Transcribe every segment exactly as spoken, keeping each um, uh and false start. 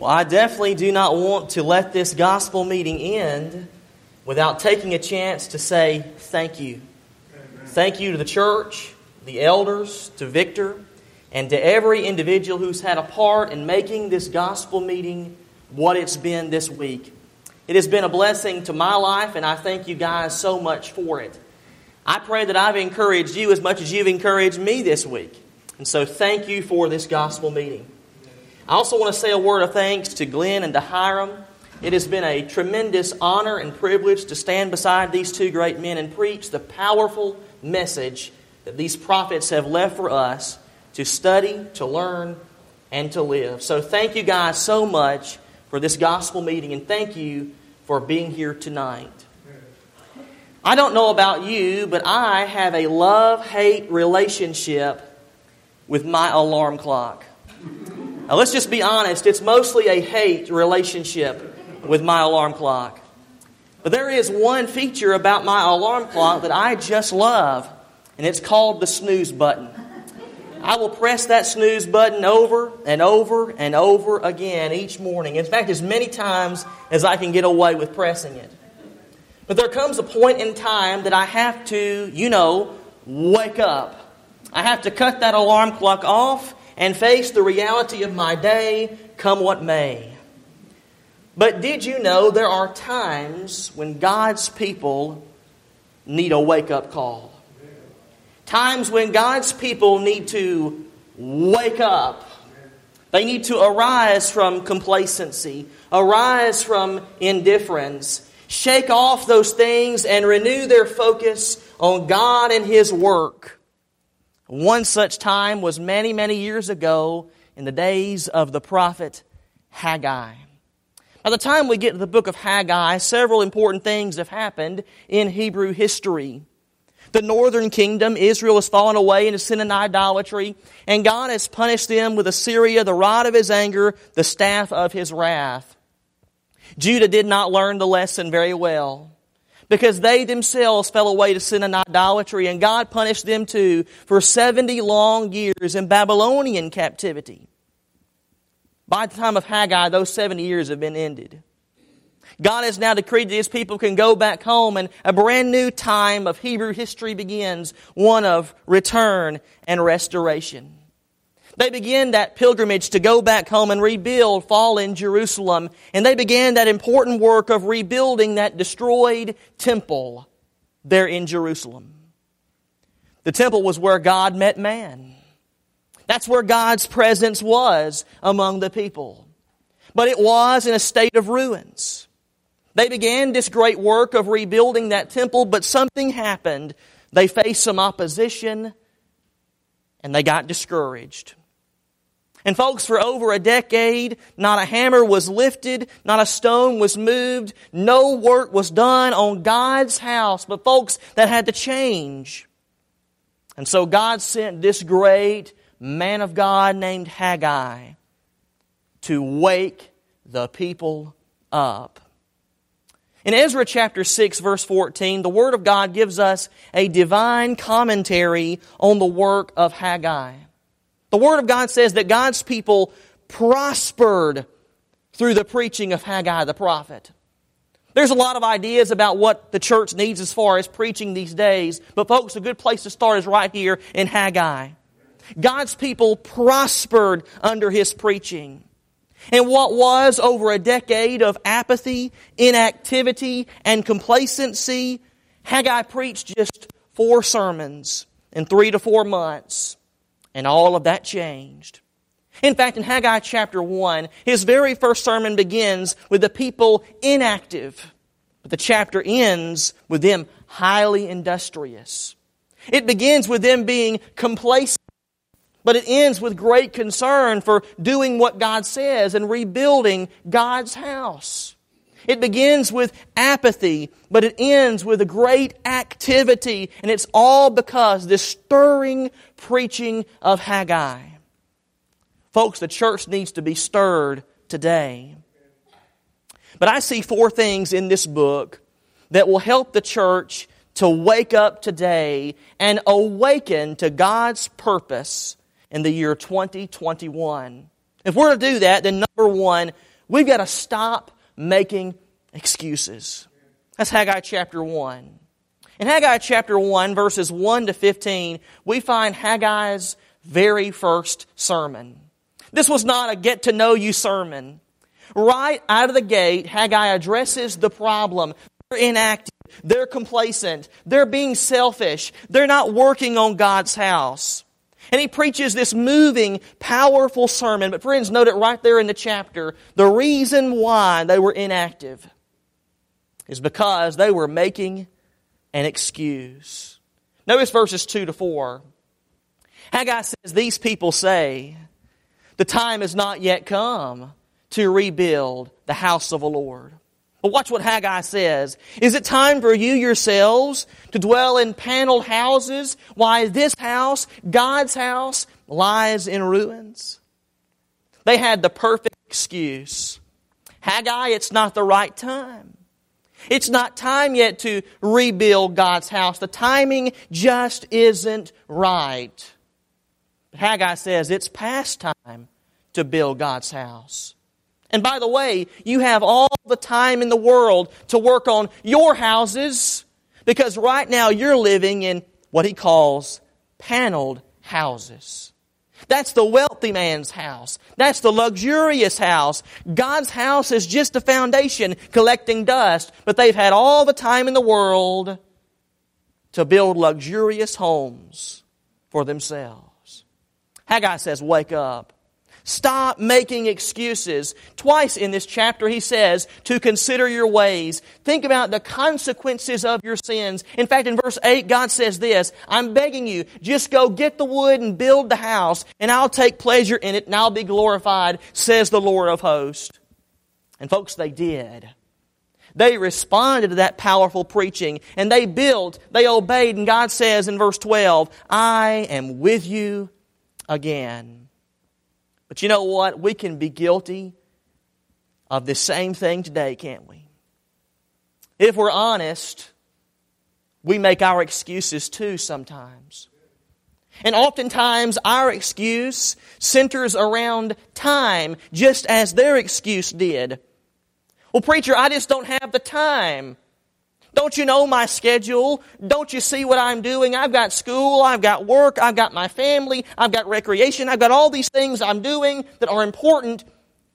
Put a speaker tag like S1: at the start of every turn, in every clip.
S1: Well, I definitely do not want to let this gospel meeting end without taking a chance to say thank you. Amen. Thank you to the church, the elders, to Victor, and to every individual who's had a part in making this gospel meeting what it's been this week. It has been a blessing to my life, and I thank you guys so much for it. I pray that I've encouraged you as much as you've encouraged me this week. And so thank you for this gospel meeting. I also want to say a word of thanks to Glenn and to Hiram. It has been a tremendous honor and privilege to stand beside these two great men and preach the powerful message that these prophets have left for us to study, to learn, and to live. So thank you guys so much for this gospel meeting, and thank you for being here tonight. I don't know about you, but I have a love-hate relationship with my alarm clock. Now, let's just be honest, it's mostly a hate relationship with my alarm clock. But there is one feature about my alarm clock that I just love, and it's called the snooze button. I will press that snooze button over and over and over again each morning. In fact, as many times as I can get away with pressing it. But there comes a point in time that I have to, you know, wake up. I have to cut that alarm clock off and face the reality of my day, come what may. But did you know there are times when God's people need a wake-up call? Times when God's people need to wake up. They need to arise from complacency, arise from indifference, shake off those things and renew their focus on God and His work. One such time was many, many years ago in the days of the prophet Haggai. By the time we get to the book of Haggai, several important things have happened in Hebrew history. The northern kingdom, Israel, has fallen away into sin and idolatry, and God has punished them with Assyria, the rod of His anger, the staff of His wrath. Judah did not learn the lesson very well, because they themselves fell away to sin and idolatry, and God punished them too for seventy long years in Babylonian captivity. By the time of Haggai, those seventy years have been ended. God has now decreed that His people can go back home, and a brand new time of Hebrew history begins, one of return and restoration. They begin that pilgrimage to go back home and rebuild fallen Jerusalem. And they began that important work of rebuilding that destroyed temple there in Jerusalem. The temple was where God met man. That's where God's presence was among the people. But it was in a state of ruins. They began this great work of rebuilding that temple, but something happened. They faced some opposition, and they got discouraged. And folks, for over a decade, not a hammer was lifted, not a stone was moved, no work was done on God's house. But folks, that had to change. And so God sent this great man of God named Haggai to wake the people up. In Ezra chapter six, verse fourteen, the Word of God gives us a divine commentary on the work of Haggai. The Word of God says that God's people prospered through the preaching of Haggai the prophet. There's a lot of ideas about what the church needs as far as preaching these days, but folks, a good place to start is right here in Haggai. God's people prospered under His preaching. And what was over a decade of apathy, inactivity, and complacency, Haggai preached just four sermons in three to four months. And all of that changed. In fact, in Haggai chapter one, his very first sermon begins with the people inactive. But the chapter ends with them highly industrious. It begins with them being complacent. But it ends with great concern for doing what God says and rebuilding God's house. It begins with apathy, but it ends with a great activity. And it's all because this stirring preaching of Haggai. Folks, the church needs to be stirred today. But I see four things in this book that will help the church to wake up today and awaken to God's purpose in the year twenty twenty-one. If we're to do that, then number one, We've got to stop making excuses. That's Haggai chapter one. In Haggai chapter one, verses one to fifteen, we find Haggai's very first sermon. This was not a get-to-know-you sermon. Right out of the gate, Haggai addresses the problem. They're inactive. They're complacent. They're being selfish. They're not working on God's house. And he preaches this moving, powerful sermon. But friends, note it right there in the chapter. The reason why they were inactive is because they were making an excuse. Notice verses two to four. Haggai says, these people say, the time has not yet come to rebuild the house of the Lord. But watch what Haggai says. Is it time for you yourselves to dwell in paneled houses? Why this house, God's house, lies in ruins? They had the perfect excuse. Haggai, it's not the right time. It's not time yet to rebuild God's house. The timing just isn't right. But Haggai says it's past time to build God's house. And by the way, you have all the time in the world to work on your houses, because right now you're living in what he calls paneled houses. That's the wealthy man's house. That's the luxurious house. God's house is just a foundation collecting dust, but they've had all the time in the world to build luxurious homes for themselves. Haggai says, wake up. Stop making excuses. Twice in this chapter he says to consider your ways. Think about the consequences of your sins. In fact, in verse eight, God says this, I'm begging you, just go get the wood and build the house, and I'll take pleasure in it and I'll be glorified, says the Lord of hosts. And folks, they did. They responded to that powerful preaching, and they built, they obeyed, and God says in verse twelve, I am with you again. But you know what? We can be guilty of this same thing today, can't we? If we're honest, we make our excuses too sometimes. And oftentimes our excuse centers around time, just as their excuse did. Well, preacher, I just don't have the time. Don't you know my schedule? Don't you see what I'm doing? I've got school, I've got work, I've got my family, I've got recreation, I've got all these things I'm doing that are important.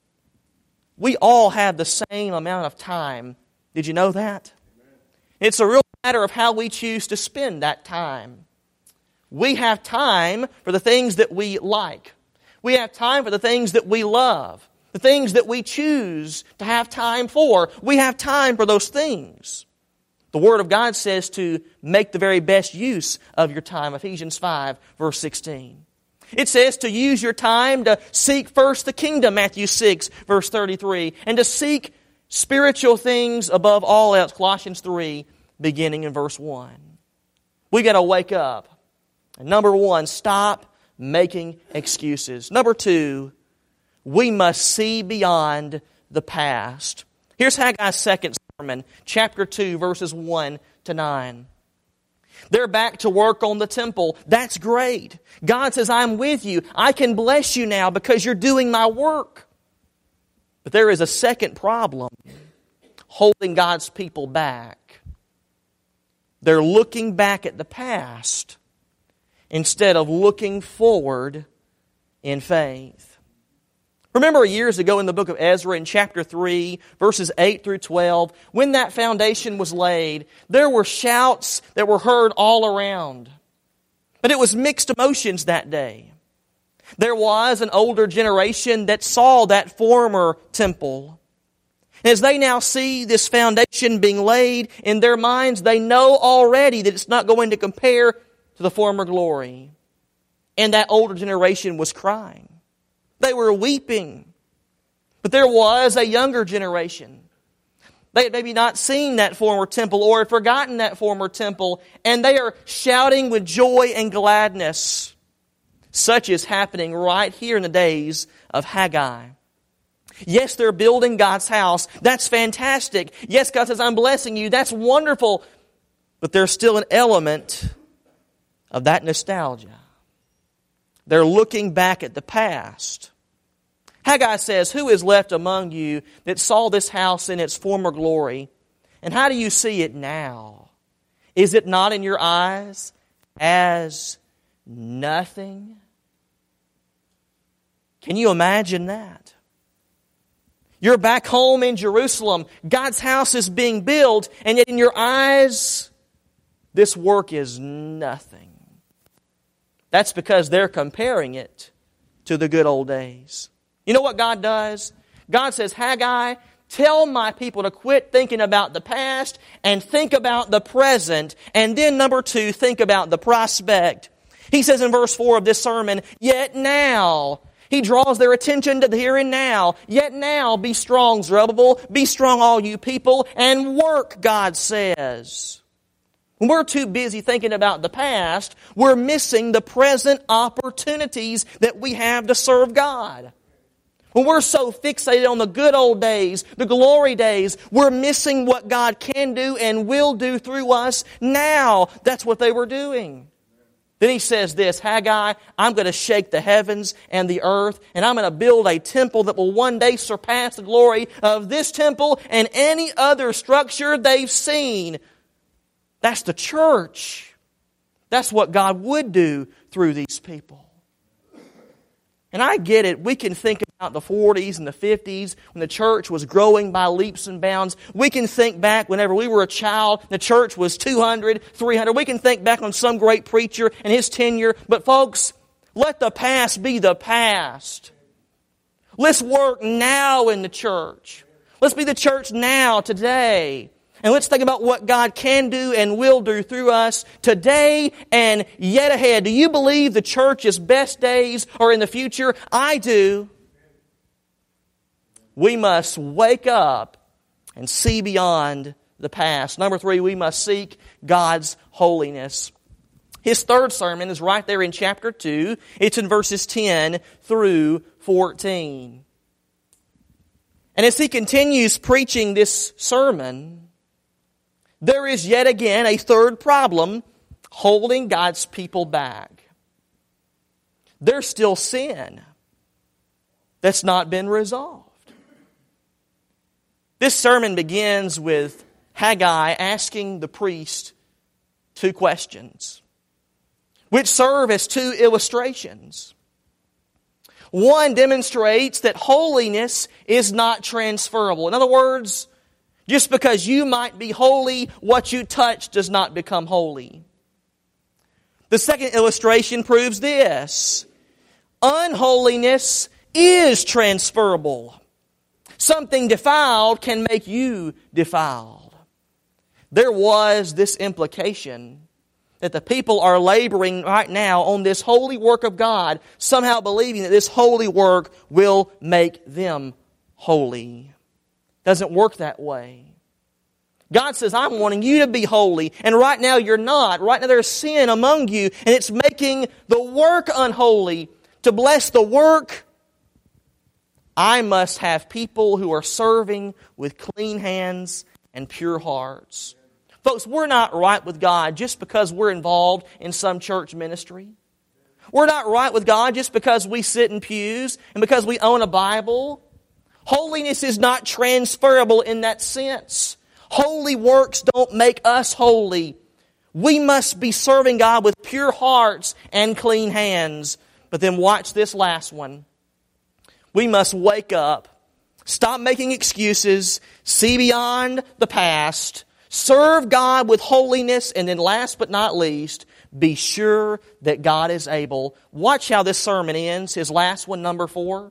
S1: We all have the same amount of time. Did you know that? It's a real matter of how we choose to spend that time. We have time for the things that we like. We have time for the things that we love. The things that we choose to have time for. We have time for those things. The Word of God says to make the very best use of your time. Ephesians five, verse sixteen. It says to use your time to seek first the kingdom, Matthew six, verse thirty-three. And to seek spiritual things above all else, Colossians three, beginning in verse one. We got to wake up. And number one, stop making excuses. Number two, we must see beyond the past. Here's Haggai's second sermon, chapter two, verses one to nine. They're back to work on the temple. That's great. God says, I'm with you. I can bless you now because you're doing my work. But there is a second problem holding God's people back. They're looking back at the past instead of looking forward in faith. Remember years ago in the book of Ezra in chapter three, verses eight through twelve, when that foundation was laid, there were shouts that were heard all around. But it was mixed emotions that day. There was an older generation that saw that former temple. As they now see this foundation being laid in their minds, they know already that it's not going to compare to the former glory. And that older generation was crying. They were weeping. But there was a younger generation. They had maybe not seen that former temple or had forgotten that former temple, and they are shouting with joy and gladness. Such is happening right here in the days of Haggai. Yes, they're building God's house. That's fantastic. Yes, God says, I'm blessing you. That's wonderful. But there's still an element of that nostalgia. They're looking back at the past. Haggai says, "Who is left among you that saw this house in its former glory? And how do you see it now? Is it not in your eyes as nothing?" Can you imagine that? You're back home in Jerusalem. God's house is being built, and yet in your eyes, this work is nothing. That's because they're comparing it to the good old days. You know what God does? God says, "Haggai, tell my people to quit thinking about the past and think about the present. And then number two, think about the prospect." He says in verse four of this sermon, "Yet now." He draws their attention to the here and now. "Yet now, be strong, Zerubbabel. Be strong, all you people, and work," God says. When we're too busy thinking about the past, we're missing the present opportunities that we have to serve God. When we're so fixated on the good old days, the glory days, we're missing what God can do and will do through us now. That's what they were doing. Then he says this, "Haggai, I'm going to shake the heavens and the earth, and I'm going to build a temple that will one day surpass the glory of this temple and any other structure they've seen." That's the church. That's what God would do through these people. And I get it. We can think about the forties and the fifties when the church was growing by leaps and bounds. We can think back whenever we were a child, the church was two hundred, three hundred. We can think back on some great preacher and his tenure. But folks, let the past be the past. Let's work now in the church. Let's be the church now, today. And let's think about what God can do and will do through us today and yet ahead. Do you believe the church's best days are in the future? I do. We must wake up and see beyond the past. Number three, we must seek God's holiness. His third sermon is right there in chapter two. It's in verses ten through fourteen. And as he continues preaching this sermon, there is yet again a third problem holding God's people back. There's still sin that's not been resolved. This sermon begins with Haggai asking the priest two questions, which serve as two illustrations. One demonstrates that holiness is not transferable. In other words, just because you might be holy, what you touch does not become holy. The second illustration proves this. Unholiness is transferable. Something defiled can make you defiled. There was this implication that the people are laboring right now on this holy work of God, somehow believing that this holy work will make them holy. Doesn't work that way. God says, "I'm wanting you to be holy, and right now you're not. Right now there's sin among you, and it's making the work unholy. To bless the work, I must have people who are serving with clean hands and pure hearts." Folks, we're not right with God just because we're involved in some church ministry. We're not right with God just because we sit in pews and because we own a Bible. Holiness is not transferable in that sense. Holy works don't make us holy. We must be serving God with pure hearts and clean hands. But then watch this last one. We must wake up, stop making excuses, see beyond the past, serve God with holiness, and then last but not least, be sure that God is able. Watch how this sermon ends, his last one, number four.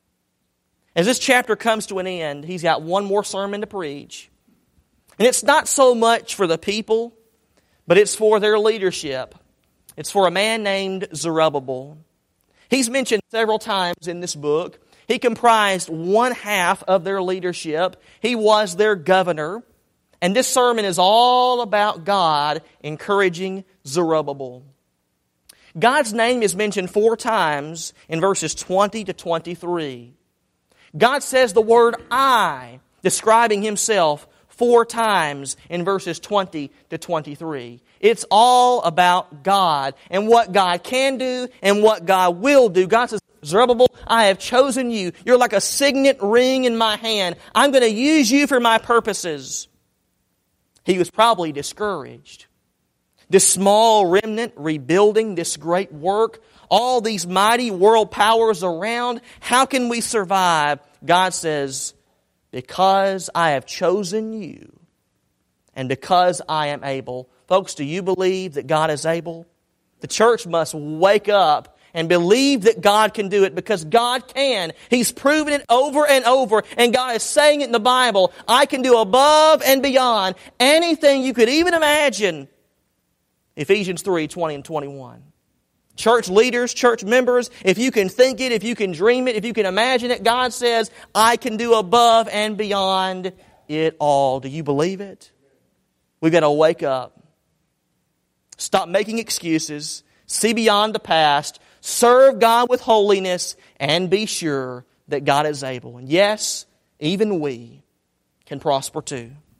S1: As this chapter comes to an end, he's got one more sermon to preach. And it's not so much for the people, but it's for their leadership. It's for a man named Zerubbabel. He's mentioned several times in this book. He comprised one half of their leadership. He was their governor. And this sermon is all about God encouraging Zerubbabel. God's name is mentioned four times in verses twenty to twenty-three. God says the word I, describing Himself, four times in verses twenty to twenty-three. It's all about God and what God can do and what God will do. God says, Zerubbabel, I have chosen you. You're like a signet ring in my hand. I'm going to use you for my purposes. He was probably discouraged. This small remnant rebuilding this great work, all these mighty world powers around, how can we survive? God says, because I have chosen you and because I am able. Folks, do you believe that God is able? The church must wake up and believe that God can do it, because God can. He's proven it over and over, and God is saying it in the Bible. I can do above and beyond anything you could even imagine. Ephesians three, twenty and twenty-one. Church leaders, church members, if you can think it, if you can dream it, if you can imagine it, God says, I can do above and beyond it all. Do you believe it? We've got to wake up. Stop making excuses. See beyond the past. Serve God with holiness and be sure that God is able. And yes, even we can prosper too.